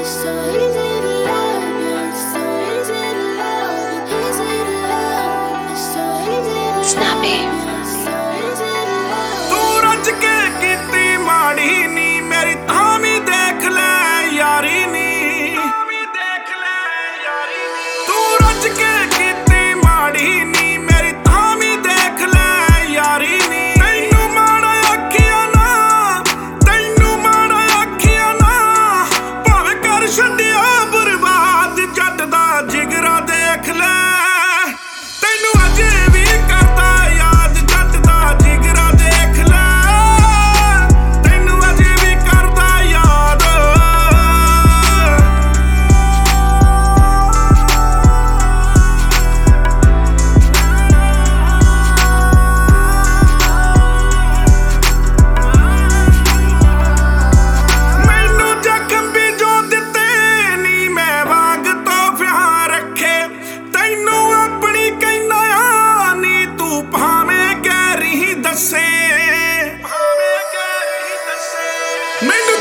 Snappy. ਤੂੰ ਰੱਜ ਕੇ ਕੀਤੀ ਮਾੜੀ ਨੀ ਮੇਰੀ ਤਾਂ ਵੀ ਦੇਖ ਲੈ ਯਾਰੀ ਨੀ ਤੂੰ ਰੱਜ ਕੇ ਕੀਤੀ ਮਾੜੀ ਨੀ ਮੇਰੀ ਤਾਂ ਵੀ ਦੇਖ ਲੈ ਯਾਰੀ ਨੀ ਤੈਨੂੰ ਮਾੜਾ ਆਖਿਆ ਨਾ ਭਾਵੇਂ ਕਰ ਛੱਡਿਆ ਬਰਬਾਦ ਜੱਟ ਦਾ ਜਿਗਰਾ ਦੇਖ ਲੈ ਤੈਨੂੰ ਅਜੇ ਵੀ ਕਰਦਾ ਯਾਦ ਜੱਟ ਦਾ ਜਿਗਰਾ ਦੇਖ ਲੈ ਤੈਨੂੰ ਅਜੇ ਵੀ ਕਰਦਾ ਯਾਦ ਮੈਨੂੰ ਜ਼ਖਮ ਵੀ ਜੋ ਦਿੱਤੇ ਨੀ ਮੈਂ ਵਾਂਗ ਤੋਹਫਿਆਂ ਰੱਖੇ ਤੈਨੂੰ ਆਪਣੀ ਕਹਿੰਦਾ ਆ ਨੀ ਤੂੰ ਭਾਵੇਂ ਕਹਿ ਰਹੀ ਦੱਸੇ ਮੈਨੂੰ